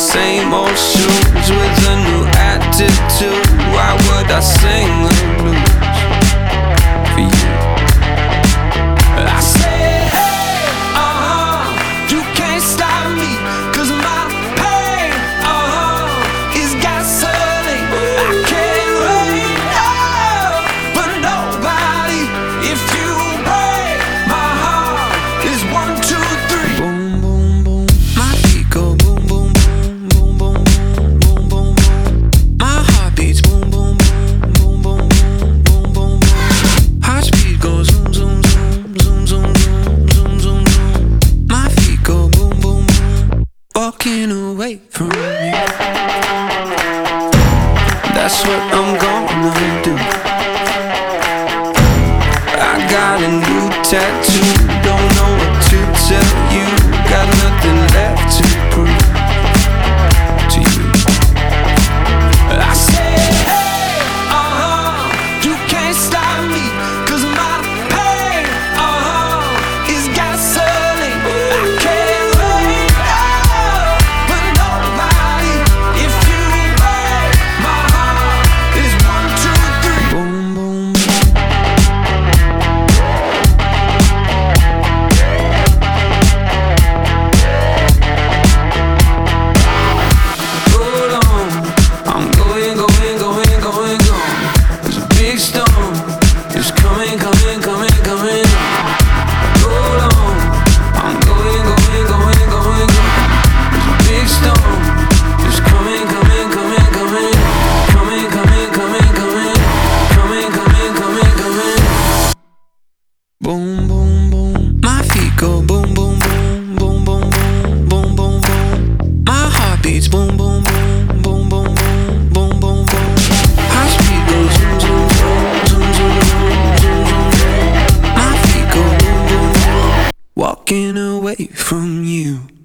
same old shoes with a new attitude. Why would I sing the blues for you? I said, hey, you can't stop me, 'cause my pain, is gasoline. I can't wait, for nobody. If you break my heart, it's 1, 2, 3. Boom, boom, boom. My feet go boom, boom, boom, boom, boom, boom, boom, boom, boom. My heart beats boom, boom, boom, boom, boom, boom, boom, boom, boom. Heart speed goes zoom, zoom, zoom, zoom, zoom, zoom, zoom, zoom, zoom. My feet go boom, boom, boom. Walking away from you. That's what I'm gonna do. I got a new tattoo. Don't know what to tell you. Got nothing left to prove to you. I said, hey, you can't stop me, 'cause my pain, is gasoline. I can't wait, for nobody. If you break my heart, it's 1, 2, 3. Boom, boom, boom. Hold on, I'm going, going, going, going, going. There's a big storm, it's coming, coming, coming, coming. Hold on, I'm going, going, going, going, going. There's a big storm, it's coming, coming, coming, coming. Coming, coming, coming, coming. Coming, coming, coming, coming. Boom, boom, boom. My feet go boom, boom, boom, boom, boom, boom, boom, boom, boom. My heart beats boom, boom, boom, boom, boom, boom, boom, boom, boom. High speed goes zoom, zoom, zoom, zoom, zoom, zoom, zoom, zoom. My feet go boom, boom, boom. Walking away from you.